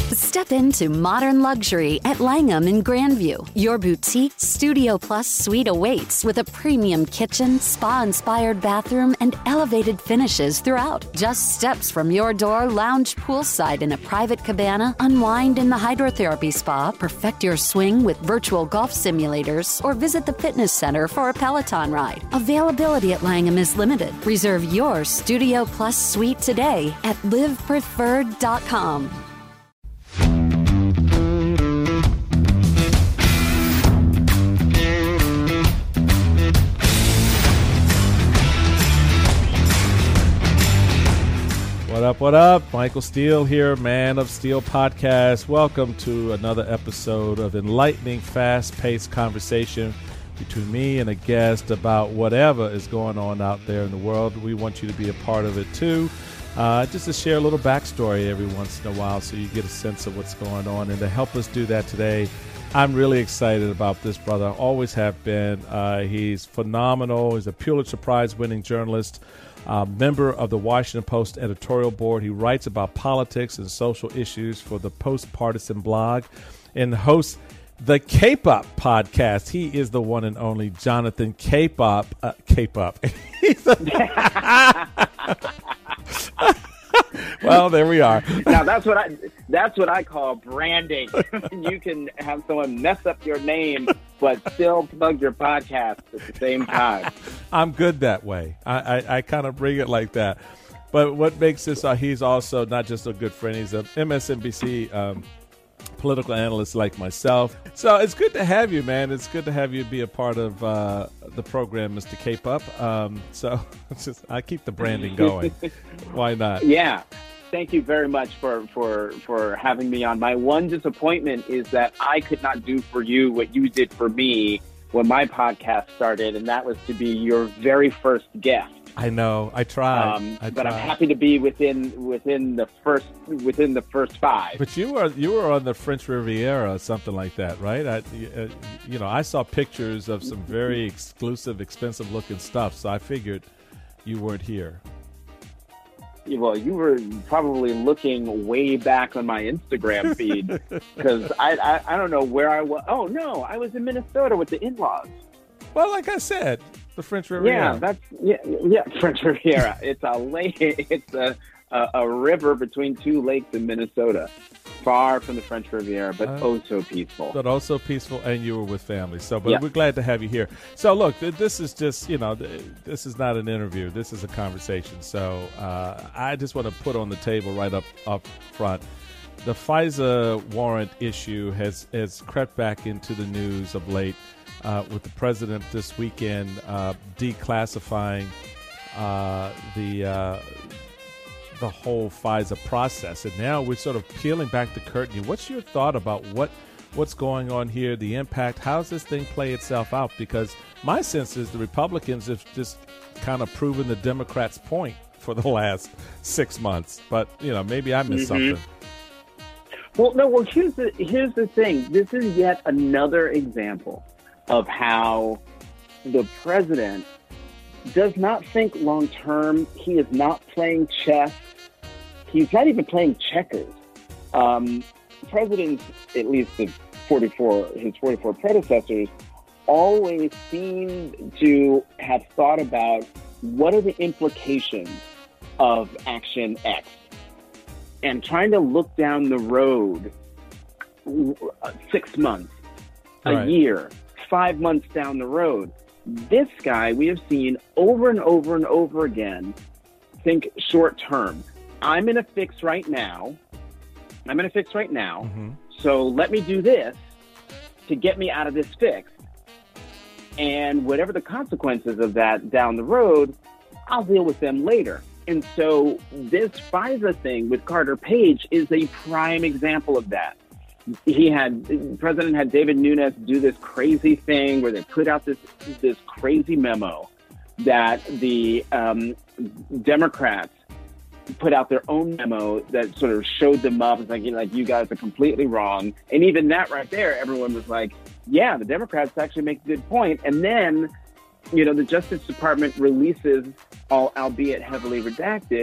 Step into modern luxury at Langham in Grandview. Your boutique Studio Plus suite awaits with a premium kitchen, spa-inspired bathroom, and elevated finishes throughout. Just steps from your door, lounge poolside in a private cabana, unwind in the hydrotherapy spa, perfect your swing with virtual golf simulators, or visit the fitness center for a Peloton ride. Availability at Langham is limited. Reserve your Studio Plus suite today at livepreferred.com. What up? Michael Steele here, Man of Steel Podcast. Welcome to another episode of enlightening, fast-paced conversation between me and a guest about whatever is going on out there in the world. We want you to be a part of it too. Just to share a little backstory every once in a while so you get a sense of what's going on. And to help us do that today, I'm really excited about this brother. Always have been. He's phenomenal. He's a Pulitzer Prize-winning journalist, member of the Washington Post editorial board. He writes about politics and social issues for the Post-Partisan blog and hosts the Cape Up podcast. He is the one and only Jonathan Cape Up. Well, there we are. Now that's what I call branding. You can have someone mess up your name but still plug your podcast at the same time. I'm good that way. I kind of bring it like that. But what makes this, he's also not just a good friend, he's an MSNBC political analyst like myself. So it's good to have you, man. It's good to have you be a part of the program, Mr. Cape Up. So I keep the branding going. Why not? Yeah. Thank you very much for having me on. My one disappointment is that I could not do for you what you did for me when my podcast started, and that was to be your very first guest. I know. I tried. But I'm happy to be within the first five. But you were on the French Riviera or something like that, right? I saw pictures of some very exclusive, expensive looking stuff, so I figured you weren't here. Well, you were probably looking way back on my Instagram feed because I don't know where I was. Oh no, I was in Minnesota with the in-laws. Well, like I said, the French Riviera. Yeah, French Riviera. It's a lake. It's a river between two lakes in Minnesota, far from the French Riviera, but oh so peaceful. And you were with family. So, but we're glad to have you here. So, look, this is just, this is not an interview. This is a conversation. So, I just want to put on the table right up front. The FISA warrant issue has crept back into the news of late. With the president this weekend declassifying the whole FISA process, and now we're sort of peeling back the curtain. What's your thought about what's going on here, the impact? How does this thing play itself out? Because my sense is the Republicans have just kind of proven the Democrats' point for the last 6 months, but maybe I missed something. Well, no. Well, here's the thing. This is yet another example of how the president does not think long term. He is not playing chess. He's not even playing checkers. Presidents, at least his 44 predecessors, always seem to have thought about what are the implications of action X, and trying to look down the road 6 months, a year, 5 months down the road. This guy we have seen over and over and over again think short term. I'm in a fix right now. Mm-hmm. So let me do this to get me out of this fix. And whatever the consequences of that down the road, I'll deal with them later. And so this FISA thing with Carter Page is a prime example of that. The president had David Nunes do this crazy thing where they put out this crazy memo that the Democrats put out their own memo that sort of showed them up as like you guys are completely wrong. And even that right there, everyone was like, yeah, the Democrats actually make a good point. And then, the Justice Department releases, albeit heavily redacted,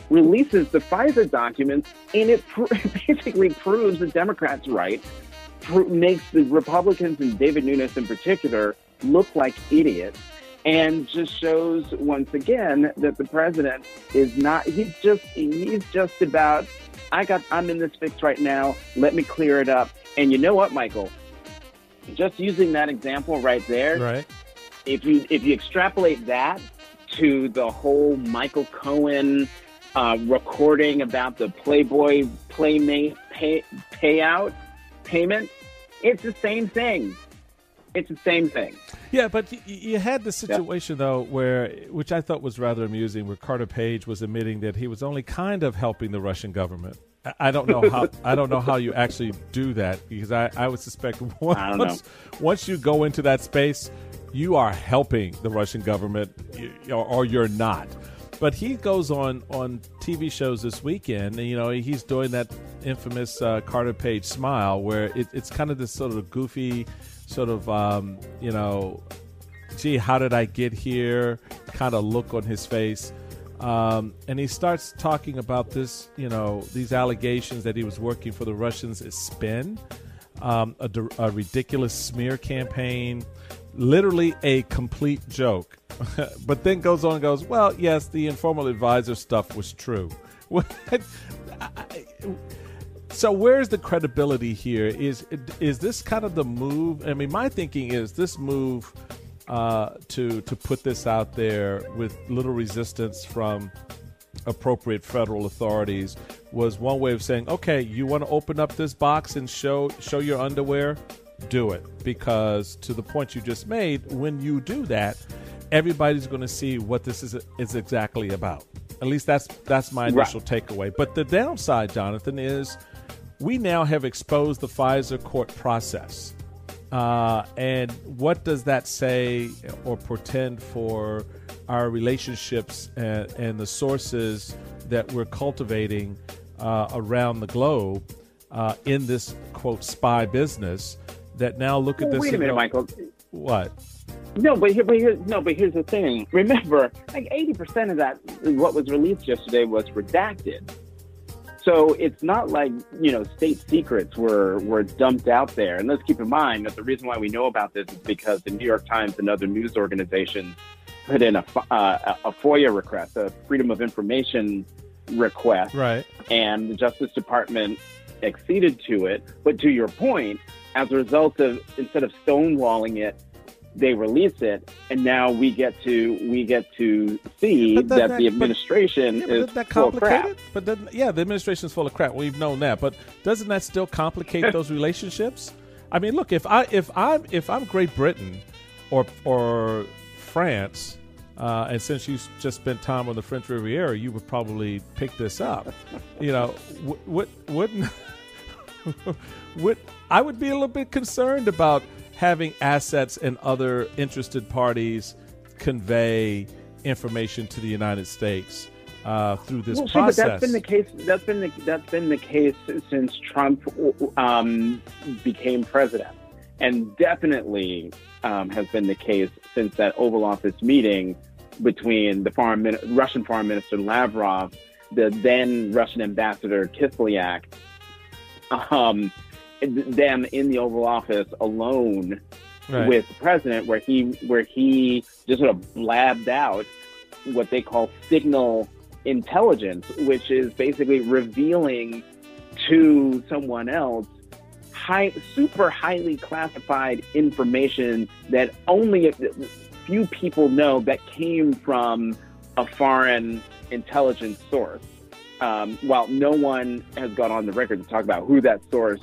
releases the FISA documents, and it basically proves the Democrats right, makes the Republicans and David Nunes in particular look like idiots, and just shows once again that the president is not, he's just about, I'm in this fix right now, let me clear it up. And you know what, Michael? Just using that example right there, right? If you extrapolate that to the whole Michael Cohen recording about the Playboy Playmate payment, it's the same thing. It's the same thing. Yeah, but you had the situation, though, which I thought was rather amusing, where Carter Page was admitting that he was only kind of helping the Russian government. I don't know how. I don't know how you actually do that, because I would suspect once you go into that space, you are helping the Russian government, or you're not. But he goes on TV shows this weekend, and he's doing that infamous Carter Page smile, where it's kind of this sort of goofy, sort of gee, how did I get here kind of look on his face. And he starts talking about this, these allegations that he was working for the Russians as spin, a ridiculous smear campaign, literally a complete joke. But then goes on and goes, well, yes, the informal advisor stuff was true. So where's the credibility here? Is this kind of the move? I mean, my thinking is this move to put this out there with little resistance from appropriate federal authorities was one way of saying, okay, you want to open up this box and show your underwear? Do it. Because to the point you just made, when you do that, everybody's going to see what this is exactly about. At least that's my initial takeaway. But the downside, Jonathan, is we now have exposed the FISA court process. And what does that say or portend for our relationships and the sources that we're cultivating around the globe in this, quote, spy business that now look at this? Wait a minute, Michael. What? No, but here's the thing. Remember, like 80% of that, what was released yesterday, was redacted. So it's not like, state secrets were dumped out there. And let's keep in mind that the reason why we know about this is because the New York Times and other news organizations put in a FOIA request, a Freedom of Information request. Right. And the Justice Department acceded to it. But to your point, as a result of, instead of stonewalling it, they release it, and now we get to see that the administration is full of crap. But the administration is full of crap. We've known that, but doesn't that still complicate those relationships? I mean, look, if I'm Great Britain or France, and since you just spent time on the French Riviera, you would probably pick this up. Wouldn't I would be a little bit concerned about having assets and other interested parties convey information to the United States through this process. But that's been the case. That's been the case since Trump became president, and definitely has been the case since that Oval Office meeting between the Russian Foreign Minister Lavrov, the then Russian Ambassador Kislyak. Them in the Oval Office alone with the president, where he just sort of blabbed out what they call signal intelligence, which is basically revealing to someone else super highly classified information that only a few people know, that came from a foreign intelligence source. While no one has gone on the record to talk about who that source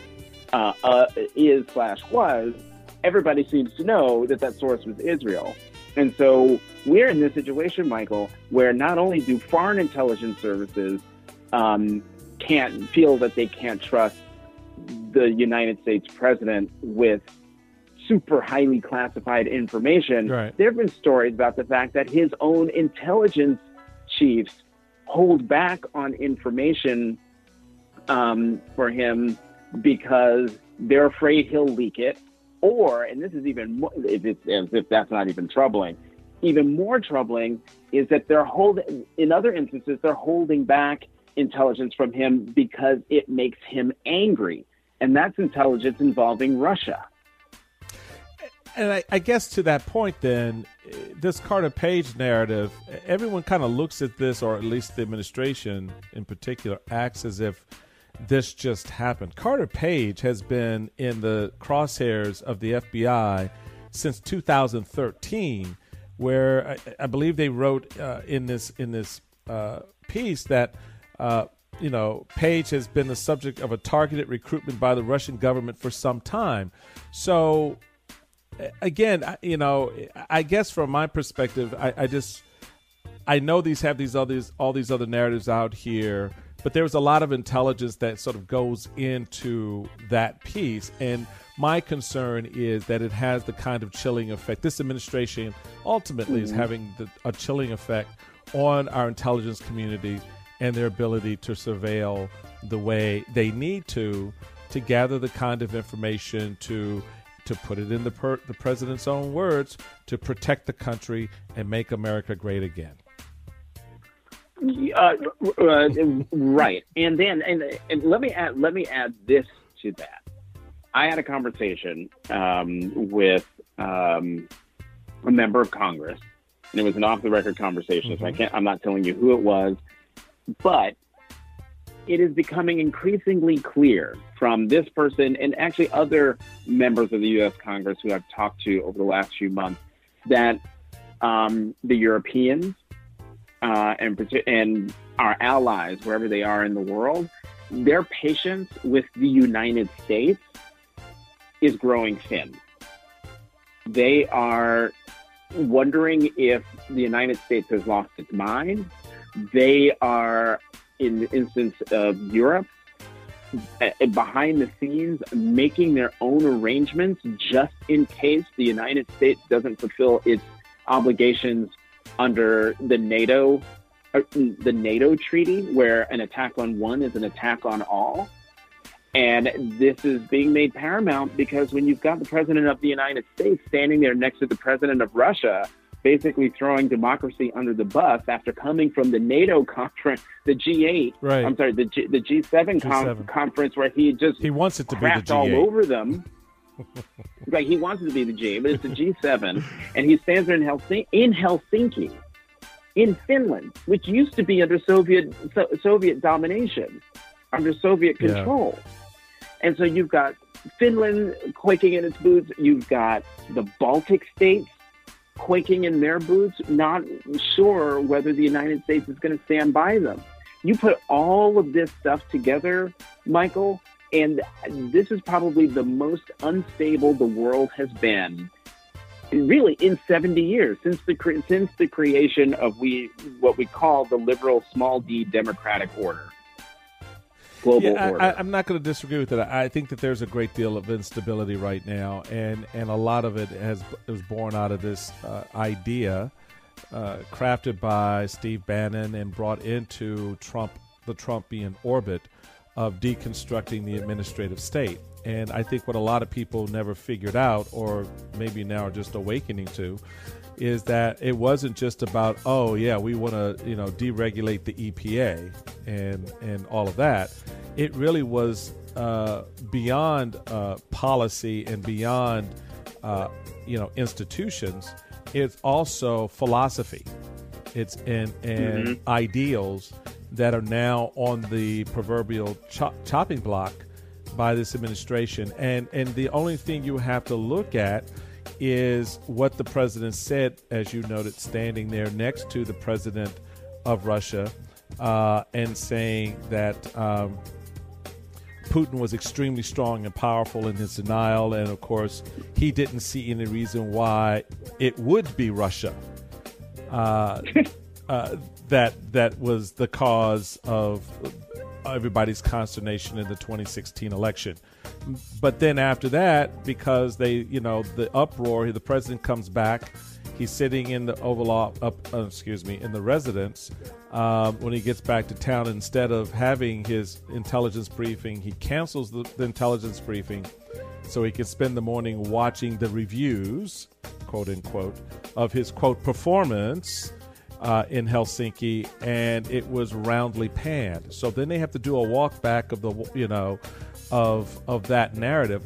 is/was, everybody seems to know that source was Israel. And so we're in this situation, Michael, where not only do foreign intelligence services can't feel that they can't trust the United States president with super highly classified information. Right. There have been stories about the fact that his own intelligence chiefs hold back on information for him because they're afraid he'll leak it, or, and this is even more, if that's not even troubling, even more troubling is that in other instances, they're holding back intelligence from him because it makes him angry. And that's intelligence involving Russia. And I guess to that point, then, this Carter Page narrative, everyone kind of looks at this, or at least the administration in particular, acts as if this just happened. Carter Page has been in the crosshairs of the FBI since 2013, where I believe they wrote in this piece that Page has been the subject of a targeted recruitment by the Russian government for some time. So again, I guess from my perspective, I know these have all these other narratives out here, but there was a lot of intelligence that sort of goes into that piece. And my concern is that it has the kind of chilling effect. This administration ultimately is having a chilling effect on our intelligence community and their ability to surveil the way they need to gather the kind of information to put it in the president's own words, to protect the country and make America great again. Right. And then and let me add this to that. I had a conversation with a member of Congress, and it was an off-the-record conversation, so I'm not telling you who it was, but it is becoming increasingly clear from this person and actually other members of the U.S. Congress who I've talked to over the last few months that the Europeans and our allies, wherever they are in the world, their patience with the United States is growing thin. They are wondering if the United States has lost its mind. They are, in the instance of Europe, behind the scenes, making their own arrangements just in case the United States doesn't fulfill its obligations under the NATO treaty, where an attack on one is an attack on all. And this is being made paramount because when you've got the president of the United States standing there next to the president of Russia, basically throwing democracy under the bus after coming from the NATO conference, the G8, right. I'm sorry, the G7, conference where he wants it to be the G8 all over them. Right, he wants it to be the G8, but it's the G7, and he stands there in Helsinki, in Finland, which used to be under Soviet domination, under Soviet control. Yeah. And so you've got Finland quaking in its boots. You've got the Baltic states quaking in their boots, not sure whether the United States is going to stand by them. You put all of this stuff together, Michael, and this is probably the most unstable the world has been, really, in 70 years, since the creation of what we call the liberal small d democratic order. Global order. I'm not going to disagree with that. I think that there's a great deal of instability right now, and a lot of it was born out of this idea crafted by Steve Bannon and brought into the Trumpian orbit of deconstructing the administrative state. And I think what a lot of people never figured out, or maybe now are just awakening to, is that it wasn't just about, we want to, deregulate the EPA and all of that. It really was beyond policy and beyond, institutions. It's also philosophy. It's and ideals that are now on the proverbial chopping block by this administration. And the only thing you have to look at is what the president said, as you noted, standing there next to the president of Russia and saying that Putin was extremely strong and powerful in his denial. And, of course, he didn't see any reason why it would be Russia that was the cause of everybody's consternation in the 2016 election. But then after that, because the uproar, the president comes back. He's sitting in the in the residence when he gets back to town. Instead of having his intelligence briefing, he cancels the intelligence briefing so he can spend the morning watching the reviews, quote unquote, of his quote performance in Helsinki, and it was roundly panned. So then they have to do a walk back of the, of that narrative.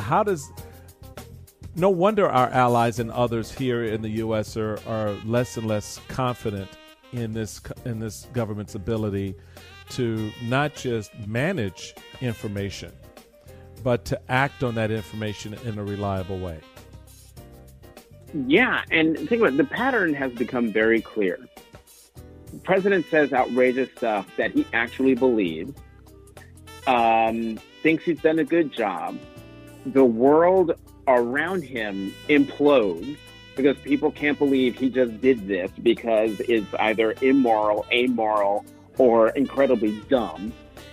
No wonder our allies and others here in the U.S. are less and less confident in this government's ability to not just manage information, but to act on that information in a reliable way. Yeah, and think about it, the pattern has become very clear. The president says outrageous stuff that he actually believes, thinks he's done a good job. The world around him implodes because people can't believe he just did this because it's either immoral, amoral, or incredibly dumb.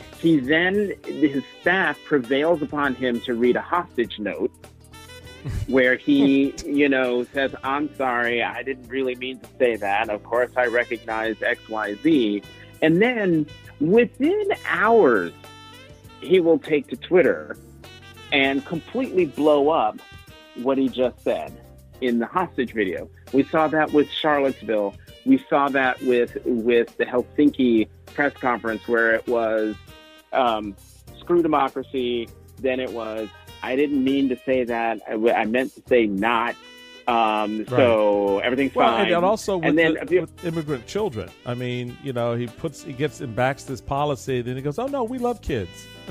His staff prevails upon him to read a hostage note where he, says, I'm sorry, I didn't really mean to say that. Of course, I recognize XYZ. And then within hours, he will take to Twitter and completely blow up what he just said in the hostage video. We saw that with Charlottesville. We saw that with the Helsinki press conference where it was screw democracy. Then it was, I didn't mean to say that. I meant to say not. So everything's fine. And also with immigrant children. I mean, he gets and backs this policy. Then he goes, oh, no, we love kids.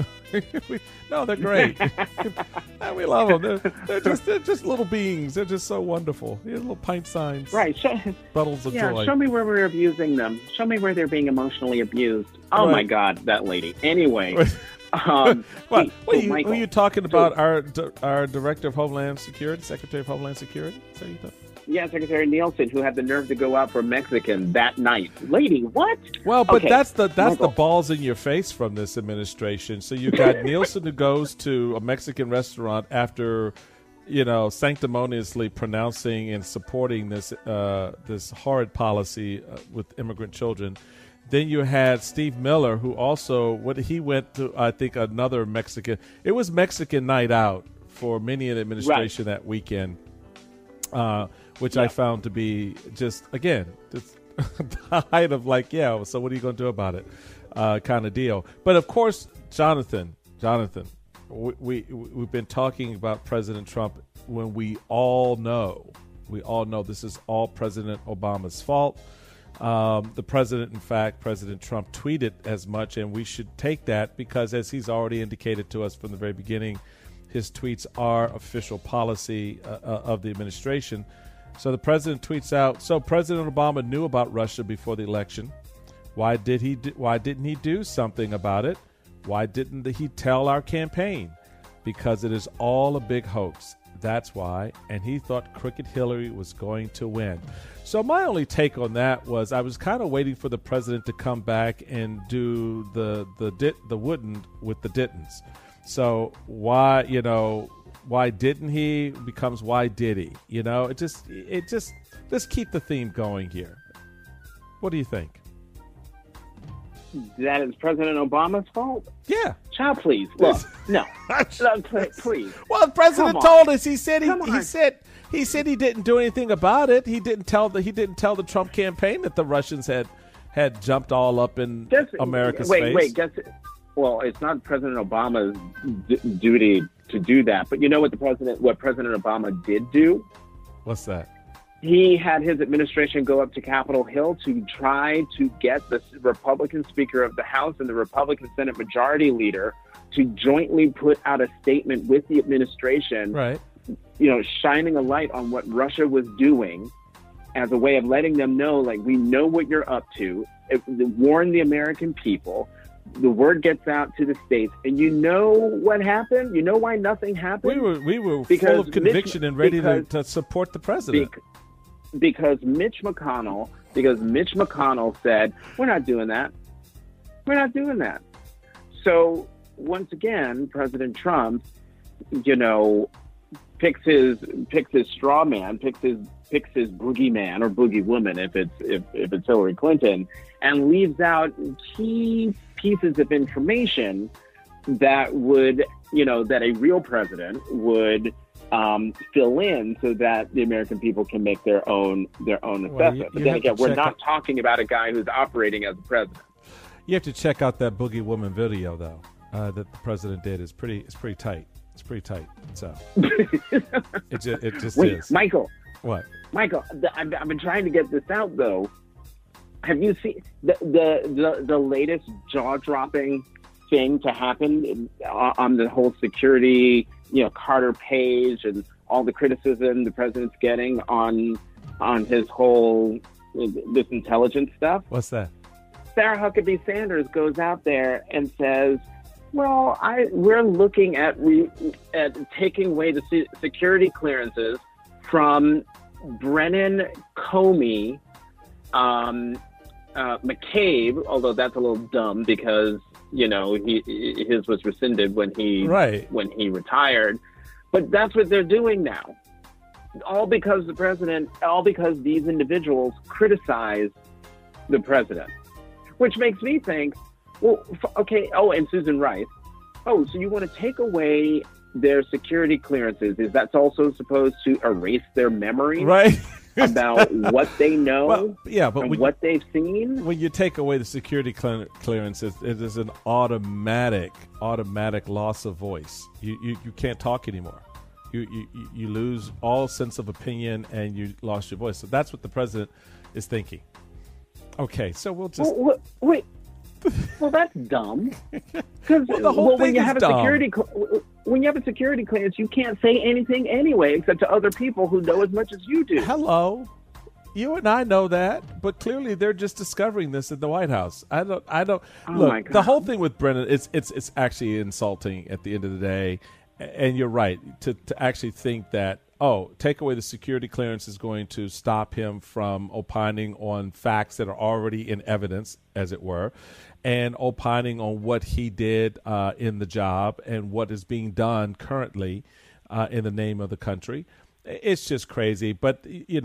No, they're great. We love them. They're just little beings. They're just so wonderful. Little pint signs. Right. Bottles of joy. Show me where we're abusing them. Show me where they're being emotionally abused. Oh, right. My God, that lady. Anyway. Were you talking about our Director of Homeland Security, Secretary of Homeland Security? Is that you thought? Yeah, Secretary Nielsen, who had the nerve to go out for Mexican that night. Lady, what? Well, but that's the balls in your face from this administration. So you got Nielsen who goes to a Mexican restaurant after, sanctimoniously pronouncing and supporting this horrid policy with immigrant children. Then you had Steve Miller, who also he went to, I think, another Mexican. It was Mexican night out for many in the administration that weekend. Which I found to be just the height of so what are you going to do about it kind of deal. But of course, Jonathan, we've been talking about President Trump when we all know this is all President Obama's fault. The president, in fact, President Trump tweeted as much, and we should take that because, as he's already indicated to us from the very beginning, his tweets are official policy of the administration. So the president tweets out, so President Obama knew about Russia before the election. Why didn't he do something about it? Why didn't he tell our campaign? Because it is all a big hoax. That's why. And he thought crooked Hillary was going to win. So my only take on that was I was kind of waiting for the president to come back and do the wouldn't with the didn'ts. So why didn't he becomes why did he? It just let's keep the theme going here. What do you think? That is President Obama's fault? Yeah. Child, please. Look, no. Please. Well, the president told us. He said he didn't do anything about it. He didn't tell the Trump campaign that the Russians had jumped all up in America's face. Well, it's not President Obama's duty to do that. But you know what President Obama did do? What's that? He had his administration go up to Capitol Hill to try to get the Republican Speaker of the House and the Republican Senate Majority Leader to jointly put out a statement with the administration, right? Shining a light on what Russia was doing as a way of letting them know, we know what you're up to. Warn the American people. The word gets out to the states, and you know what happened? You know why nothing happened? We were full of conviction and ready to support the president. Because Mitch McConnell said, we're not doing that. We're not doing that. So once again, President Trump, picks his straw man, picks his boogeyman or boogie woman if it's Hillary Clinton, and leaves out key pieces of information that would, that a real president would fill in so that the American people can make their own assessment. But then again, we're not talking about a guy who's operating as the president. You have to check out that Boogie Woman video, though, that the president did. It's pretty tight. It's pretty tight. So it just Wait, is. Michael. What? Michael, I've been trying to get this out though. Have you seen the latest jaw-dropping thing to happen on the whole security? Carter Page and all the criticism the president's getting on his whole this intelligence stuff. What's that? Sarah Huckabee Sanders goes out there and says, "Well, we're looking at taking away the security clearances from Brennan Comey, McCabe, although that's a little dumb because his was rescinded when he retired, but that's what they're doing now, all because these individuals criticize the president, which makes me think, well, okay. Oh, and Susan Rice. Oh, so you want to take away their security clearances? Is that also supposed to erase their memory? Right. About what they know, but what they've seen. When you take away the security clearance, it is an automatic loss of voice. You can't talk anymore. You lose all sense of opinion, and you lost your voice. So that's what the president is thinking. Okay, so we'll just wait. Well, that's dumb. Because the whole thing is dumb. When you have a security clearance, you can't say anything anyway, except to other people who know as much as you do. Hello, you and I know that, but clearly they're just discovering this in the White House. I don't. Oh Look, the whole thing with Brennan, it's actually insulting at the end of the day. And you're right to actually think that, take away the security clearance is going to stop him from opining on facts that are already in evidence, as it were, and opining on what he did in the job and what is being done currently in the name of the country. It's just crazy. But,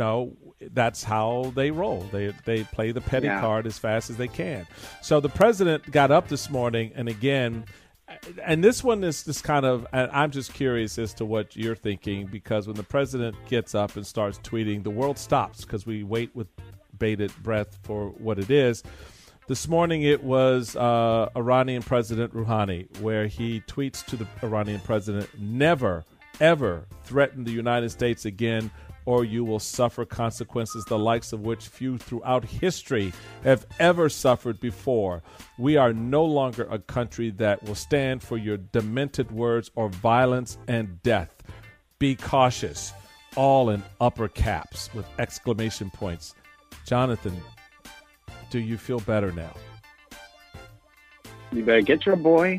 that's how they roll. They play the petty card as fast as they can. So the president got up this morning and again, and this one is just kind of, and I'm just curious as to what you're thinking, because when the president gets up and starts tweeting, the world stops because we wait with bated breath for what it is. This morning it was Iranian President Rouhani, where he tweets to the Iranian president, "Never, ever threaten the United States again, or you will suffer consequences the likes of which few throughout history have ever suffered before. We are no longer a country that will stand for your demented words or violence and death. Be cautious." All in upper caps with exclamation points. Jonathan, do you feel better now? You better get your boy.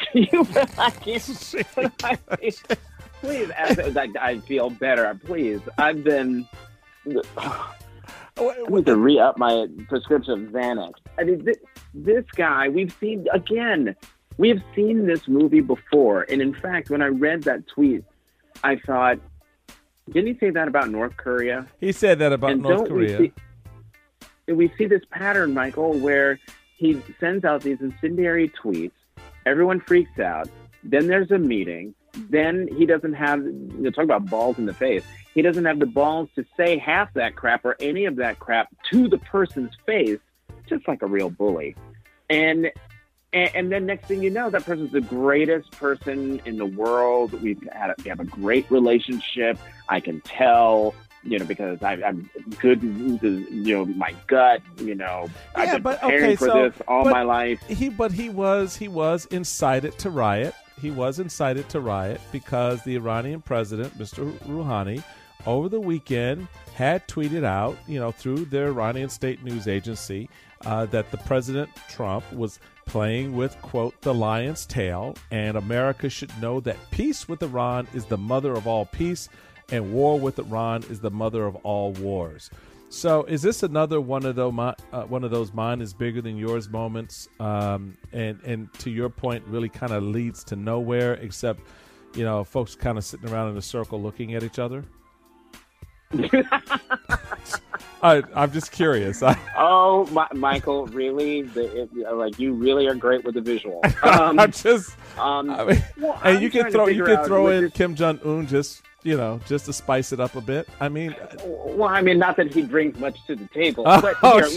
Please, I feel better. Please, I've been. I need to re-up my prescription of Xanax. I mean, this guy, we've seen this movie before. And in fact, when I read that tweet, I thought, didn't he say that about North Korea? He said that about North Korea. We see this pattern, Michael, where he sends out these incendiary tweets. Everyone freaks out. Then there's a meeting. Then he doesn't have, talk about balls in the face. He doesn't have the balls to say half that crap or any of that crap to the person's face, just like a real bully. And then next thing you know, that person's the greatest person in the world. We have a great relationship. I can tell, because I'm good, my gut, I've been preparing for this all my life. He was incited to riot. He was incited to riot because the Iranian president, Mr. Rouhani, over the weekend had tweeted out, through their Iranian state news agency, that the President Trump was playing with, quote, the lion's tail, and America should know that peace with Iran is the mother of all peace, and war with Iran is the mother of all wars. So is this another one of those mine is bigger than yours moments? And to your point, really kind of leads to nowhere except, folks kind of sitting around in a circle looking at each other? I'm just curious. Michael, really? You really are great with the visual. I'm just. and I'm you can throw in Kim Jong Un just to spice it up a bit. I mean, not that he brings much to the table, but here,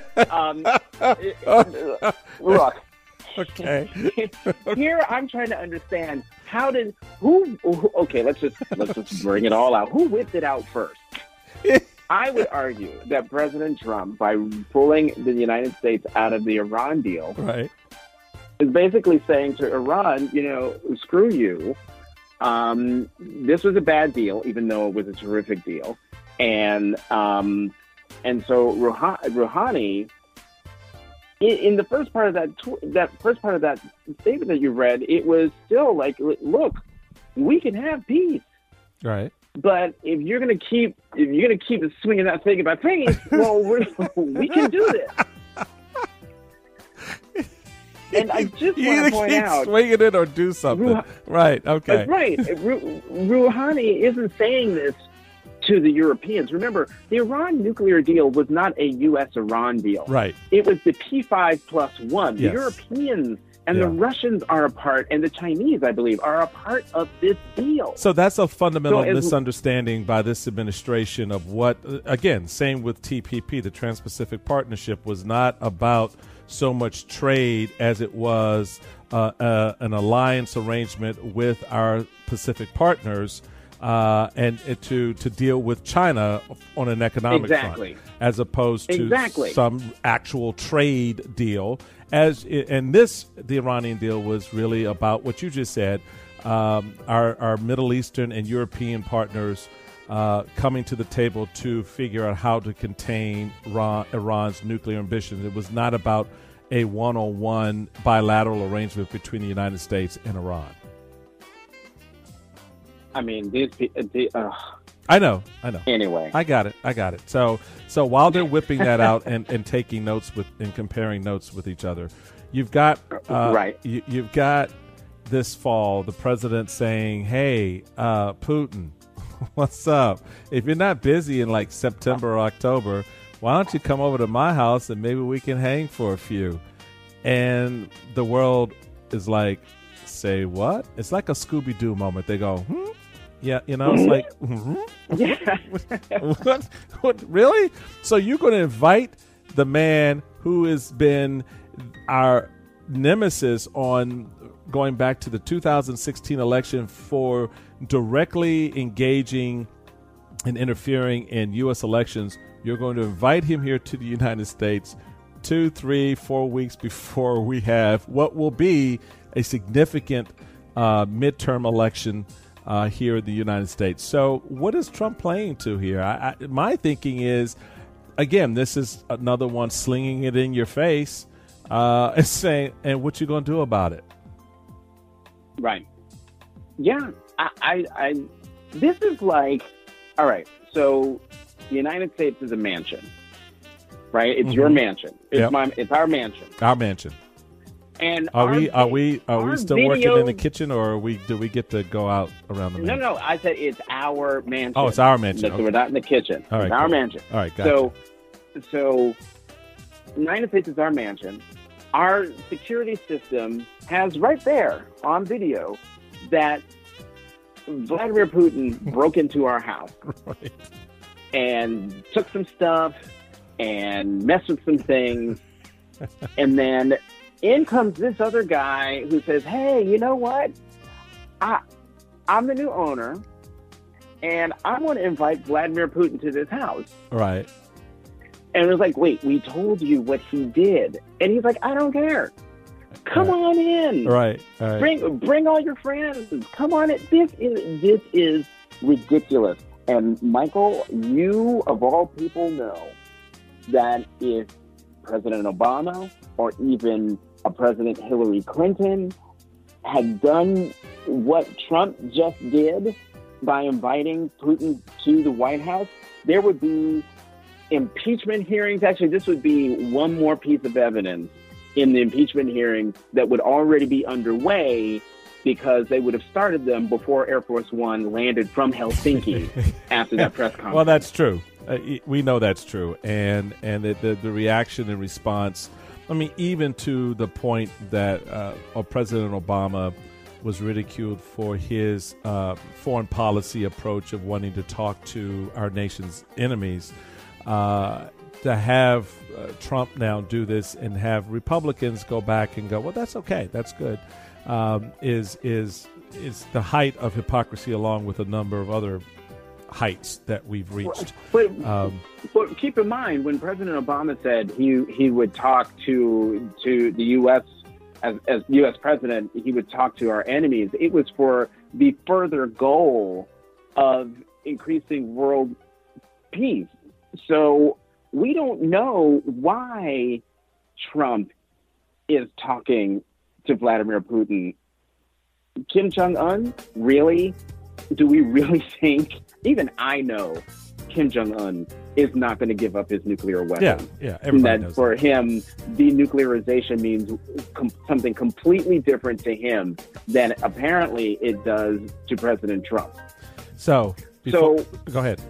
look. Okay. Here, I'm trying to understand okay, let's just bring it all out. Who whipped it out first? I would argue that President Trump, by pulling the United States out of the Iran deal, right, is basically saying to Iran, screw you. This was a bad deal, even though it was a terrific deal, and so Rouhani, in the first part of that statement that you read, it was still like, look, we can have peace, right? But if you're gonna keep swinging that thing about peace, well, we can do this. And I just want to point out, swinging it or do something. Right. Okay. Right. Rouhani isn't saying this to the Europeans. Remember, the Iran nuclear deal was not a U.S.-Iran deal. Right. It was the P5+1. The Yes. Europeans and the Russians are a part, and the Chinese, I believe, are a part of this deal. So that's a fundamental misunderstanding by this administration of what, again, same with TPP, the Trans-Pacific Partnership, was not about so much trade as it was an alliance arrangement with our Pacific partners and to deal with China on an economic front, as opposed to some actual trade deal. The Iranian deal was really about what you just said, our Middle Eastern and European partners coming to the table to figure out how to contain Iran's nuclear ambitions. It was not about a one-on-one bilateral arrangement between the United States and Iran. I mean, I know. Anyway, I got it. So while they're whipping that out and taking notes and comparing notes with each other, you've got you've got this fall the president saying, "Hey, Putin, what's up? If you're not busy in like September or October, why don't you come over to my house and maybe we can hang for a few?" And the world is like, "Say what?" It's like a Scooby-Doo moment. They go, Yeah, it's like, what? Really? So you're going to invite the man who has been our nemesis on going back to the 2016 election for directly engaging and interfering in U.S. elections. You're going to invite him here to the United States 2, 3, 4 weeks before we have what will be a significant midterm election here in the United States. So what is Trump playing to here? My thinking is, again, this is another one slinging it in your face and saying, and what you going to do about it? Right. Yeah. This is like, all right, so the United States is a mansion, right? It's your mansion. It's our mansion. Our mansion. And are we still working in the kitchen, or do we get to go out around the mansion? No. I said it's our mansion. Oh, it's our mansion. So we're not in the kitchen. All right, it's our mansion. All right, gotcha. So the United States is our mansion. Our security system has right there on video that Vladimir Putin broke into our house and took some stuff and messed with some things, and then in comes this other guy who says, "Hey, you know what? I'm the new owner, and I want to invite Vladimir Putin to this house." Right. And it was like, "Wait, we told you what he did." And he's like, "I don't care. Come on in. Right. Bring all your friends. Come on in." This is ridiculous. And Michael, you of all people know that if President Obama or even a President Hillary Clinton had done what Trump just did by inviting Putin to the White House, there would be impeachment hearings. Actually, this would be one more piece of evidence in the impeachment hearings that would already be underway, because they would have started them before Air Force One landed from Helsinki after that press conference. Well, that's true. We know that's true, and the reaction and response. I mean, even to the point that President Obama was ridiculed for his foreign policy approach of wanting to talk to our nation's enemies. To have Trump now do this and have Republicans go back and go, well, that's okay, that's good, is the height of hypocrisy, along with a number of other heights that we've reached. But keep in mind, when President Obama said he would talk to the U.S. as U.S. president, he would talk to our enemies, it was for the further goal of increasing world peace. So we don't know why Trump is talking to Vladimir Putin. Kim Jong-un, really? Do we really think, even I know, Kim Jong-un is not going to give up his nuclear weapon? Yeah, everybody knows for him, denuclearization means something completely different to him than apparently it does to President Trump. So go ahead.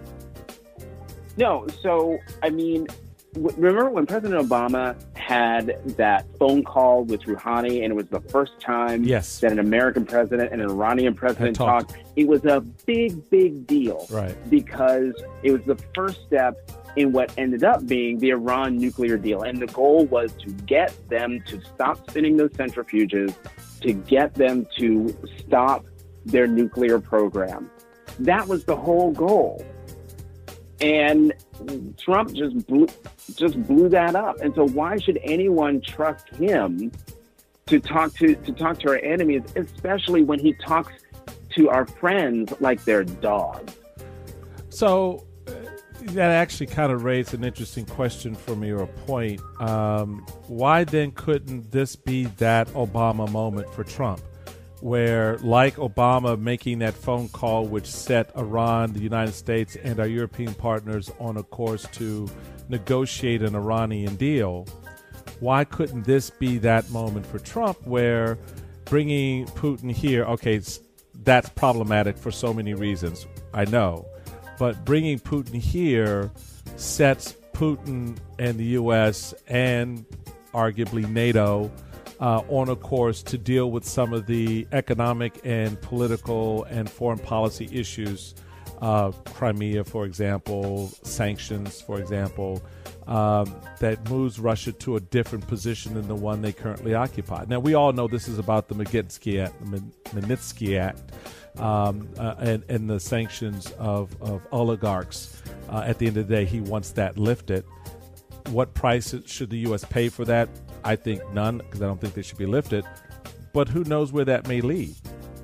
No, so, I mean, remember when President Obama had that phone call with Rouhani, and it was the first time that an American president and an Iranian president talked? It was a big, big deal. Right. Because it was the first step in what ended up being the Iran nuclear deal. And the goal was to get them to stop spinning those centrifuges, to get them to stop their nuclear program. That was the whole goal. And Trump just blew that up. And so why should anyone trust him to talk to our enemies, especially when he talks to our friends like they're dogs? So that actually kind of raised an interesting question for me, or a point. Why then couldn't this be that Obama moment for Trump, where, like Obama making that phone call which set Iran, the United States, and our European partners on a course to negotiate an Iranian deal, why couldn't this be that moment for Trump, where bringing Putin here, okay, that's problematic for so many reasons, I know, but bringing Putin here sets Putin and the U.S. and arguably NATO on a course to deal with some of the economic and political and foreign policy issues, Crimea, for example, sanctions, for example, that moves Russia to a different position than the one they currently occupy. Now, we all know this is about the Magnitsky Act and the sanctions of oligarchs. At the end of the day, he wants that lifted. What price should the U.S. pay for that? I think none, because I don't think they should be lifted. But who knows where that may lead?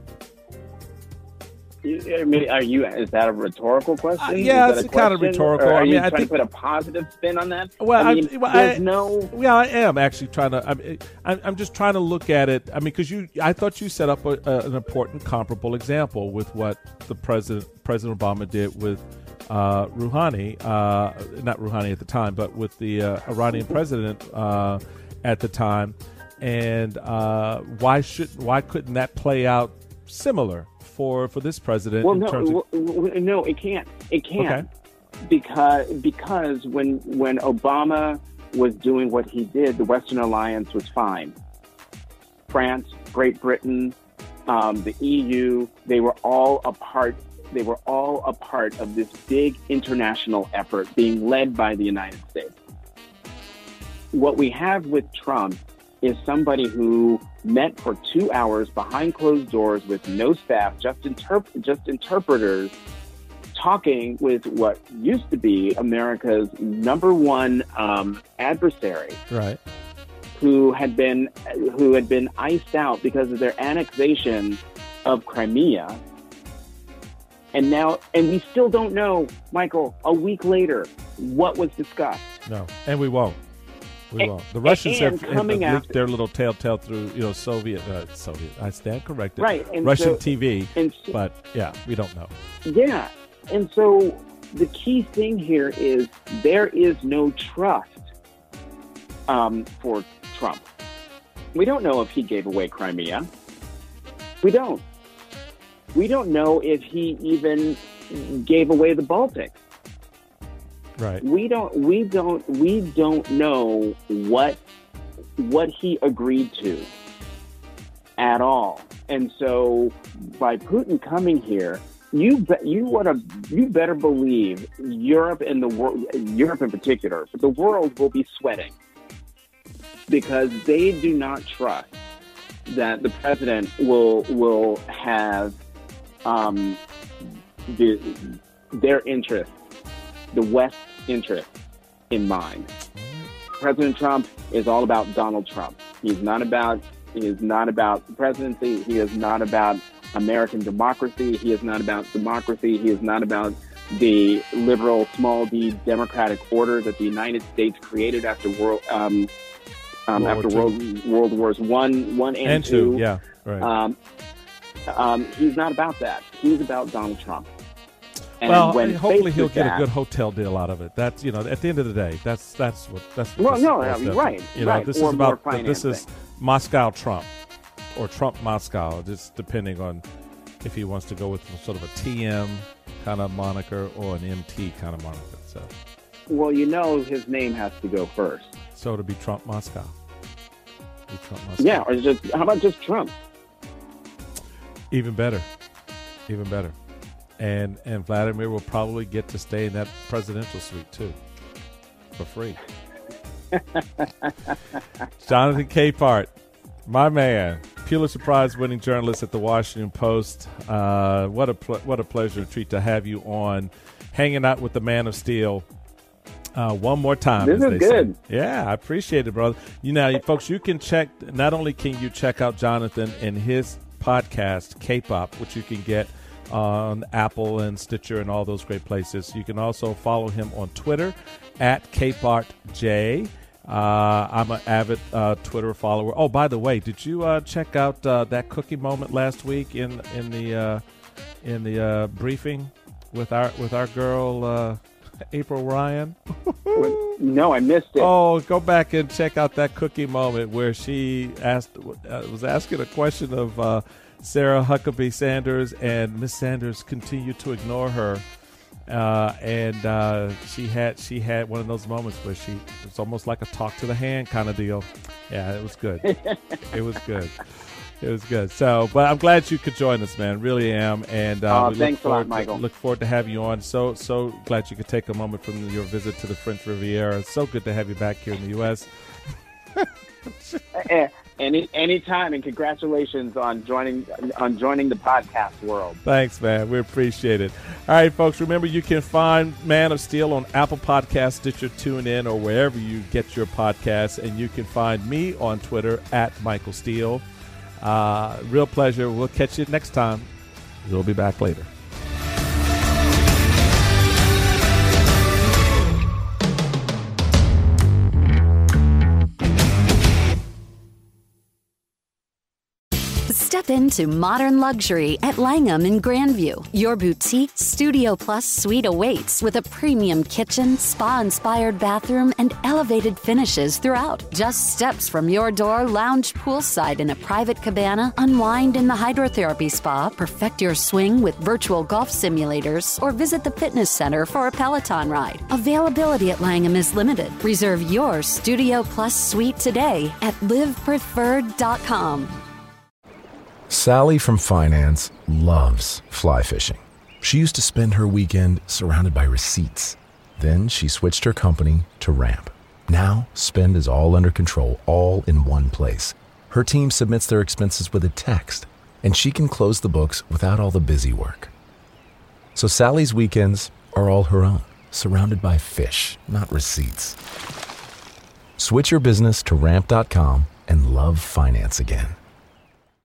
I mean, is that a rhetorical question? Yeah, it's kind of rhetorical. I mean, I think to put a positive spin on that. Well, I am actually trying to. I'm just trying to look at it. I mean, because I thought you set up an important comparable example with what the President Obama did with Rouhani, not Rouhani at the time, but with the Iranian president at the time. And why couldn't that play out similar for this president? Well, no, it can't. It can't. Okay. Because when Obama was doing what he did, the Western alliance was fine. France, Great Britain, the EU, they were all a part of this big international effort being led by the United States. What we have with Trump is somebody who met for 2 hours behind closed doors with no staff, just interpreters, talking with what used to be America's number one adversary, right? Who had been iced out because of their annexation of Crimea. And we still don't know, Michael, a week later, what was discussed. No, and we won't. The Russians have leaked their little telltale through, Soviet. I stand corrected. Right, Russian TV. But yeah, we don't know. Yeah, and so the key thing here is there is no trust for Trump. We don't know if he gave away Crimea. We don't. We don't know if he even gave away the Baltics. Right. We don't know what he agreed to at all. And so by Putin coming here, you better believe Europe and the world, Europe in particular, but the world will be sweating, because they do not trust that the president will have their interest, the West's interest, in mind. President Trump is all about Donald Trump. He is not about the presidency. He is not about American democracy. He is not about democracy. He is not about the liberal, small d, democratic order that the United States created after World Wars One and Two. Yeah, right. He's not about that. He's about Donald Trump. And hopefully he'll get a good hotel deal out of it. That's, at the end of the day, that's what. Well, no, right. This is about this is Moscow Trump, or Trump Moscow, just depending on if he wants to go with sort of a TM kind of moniker or an MT kind of moniker. So, well, his name has to go first. So to be Trump Moscow. Yeah, or how about just Trump? Even better. And Vladimir will probably get to stay in that presidential suite too, for free. Jonathan Capehart, my man, Pulitzer Prize-winning journalist at the Washington Post. What a pleasure and treat to have you on, hanging out with the Man of Steel. One more time. This is good. Say. Yeah, I appreciate it, brother. Folks, you can check. Not only can you check out Jonathan and his podcast, K-Pop, which you can get on Apple and Stitcher and all those great places. You can also follow him on Twitter at KapehartJ. I'm an avid Twitter follower. Oh, by the way, did you check out that cookie moment last week in the briefing with our girl April Ryan? No, I missed it. Oh, go back and check out that cookie moment where she was asking a question of Sarah Huckabee Sanders, and Miss Sanders continued to ignore her, and she had one of those moments where it's almost like a talk to the hand kind of deal. Yeah, it was good. It was good. So, but I'm glad you could join us, man. Really am. And thanks a lot, Michael. Look forward to having you on. So glad you could take a moment from your visit to the French Riviera. So good to have you back here in the U.S. Anytime, and congratulations on joining the podcast world. Thanks, man. We appreciate it. All right, folks, remember you can find Man of Steel on Apple Podcasts, Stitcher, TuneIn, or wherever you get your podcasts, and you can find me on Twitter at Michael Steele. Real pleasure. We'll catch you next time. We'll be back later. Step into modern luxury at Langham in Grandview. Your boutique Studio Plus suite awaits with a premium kitchen, spa-inspired bathroom, and elevated finishes throughout. Just steps from your door, lounge poolside in a private cabana, unwind in the hydrotherapy spa, perfect your swing with virtual golf simulators, or visit the fitness center for a Peloton ride. Availability at Langham is limited. Reserve your Studio Plus suite today at livepreferred.com. Sally from finance loves fly fishing. She used to spend her weekend surrounded by receipts. Then she switched her company to Ramp. Now, spend is all under control, all in one place. Her team submits their expenses with a text, and she can close the books without all the busy work. So Sally's weekends are all her own, surrounded by fish, not receipts. Switch your business to Ramp.com and love finance again.